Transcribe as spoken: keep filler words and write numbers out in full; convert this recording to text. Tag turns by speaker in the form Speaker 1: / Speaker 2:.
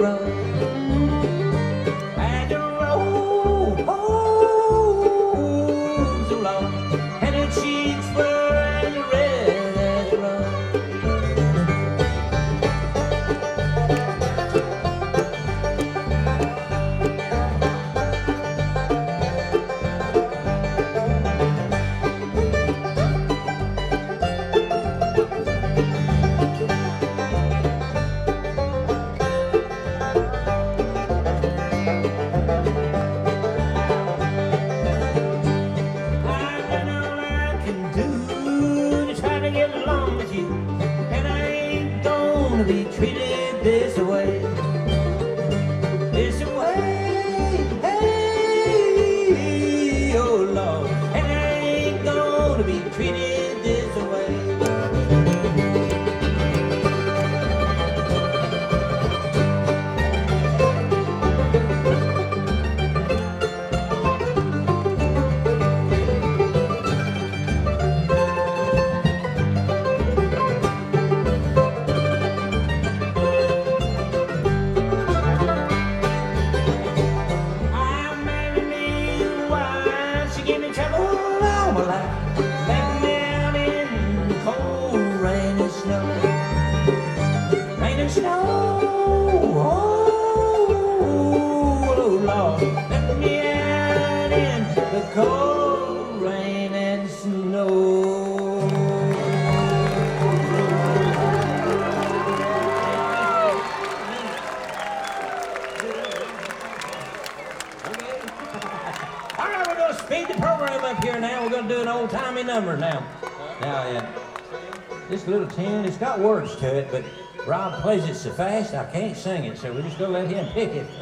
Speaker 1: road. And the road, oh, so long, and her cheeks were as red as blood. To be treated this way, this way, hey, oh Lord, and I ain't gonna be treated this way. Back down in cold rain and snow, rain and snow, oh Lord, let me out in the cold rain and snow. All right, we're going to speed the program up here now. We're going to do an old-timey number now. Now, yeah, this little tune, it's got words to it, but Rob plays it so fast I can't sing it, so we're just going to let him pick it.